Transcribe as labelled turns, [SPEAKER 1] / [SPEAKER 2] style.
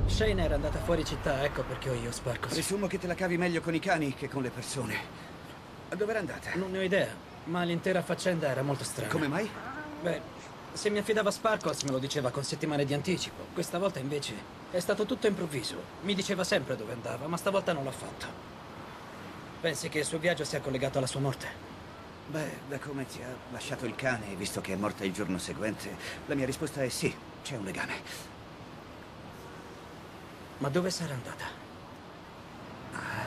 [SPEAKER 1] Shane era andata fuori città, ecco perché ho io Sparkles.
[SPEAKER 2] Presumo che te la cavi meglio con i cani che con le persone. Dove era andata?
[SPEAKER 1] Non ne ho idea, ma l'intera faccenda era molto strana.
[SPEAKER 2] Come mai?
[SPEAKER 1] Beh, se mi affidava Sparkles me lo diceva con settimane di anticipo. Questa volta invece è stato tutto improvviso. Mi diceva sempre dove andava, ma stavolta non l'ha fatto. Pensi che il suo viaggio sia collegato alla sua morte?
[SPEAKER 2] Beh, da come ti ha lasciato il cane, visto che è morta il giorno seguente, la mia risposta è sì, c'è un legame.
[SPEAKER 1] Ma dove sarà andata?